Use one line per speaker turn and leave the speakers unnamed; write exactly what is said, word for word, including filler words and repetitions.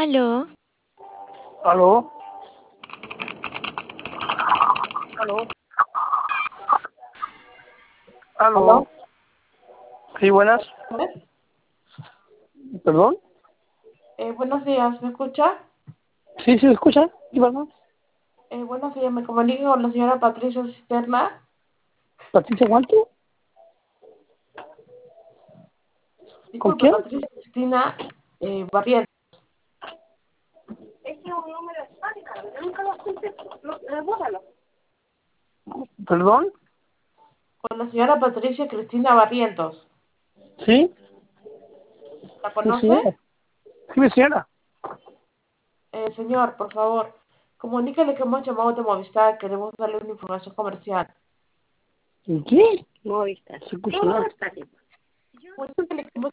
Aló,
¿Aló? ¿Aló?
¿Aló?
¿Aló? Sí, buenas.
¿Eh?
¿Perdón?
Eh, buenos días, ¿me escucha?
Sí, sí, ¿me escucha? ¿Sí, perdón?
Eh, buenos días, me comunico con la señora Patricia Cisterna.
¿Patricia cuánto? ¿Con
Disculpe,
quién?
Patricia Cristina eh, Barrientos.
¿Perdón?
Con la señora Patricia Cristina Barrientos.
¿Sí?
¿La
Sí,
conoce?
señora. Sí, mi señora.
Eh, señor, por favor, comuníquele que hemos llamado de Movistar, queremos darle una información comercial.
¿En qué? Movistar. Se escucha nada.
Comuníquele que hemos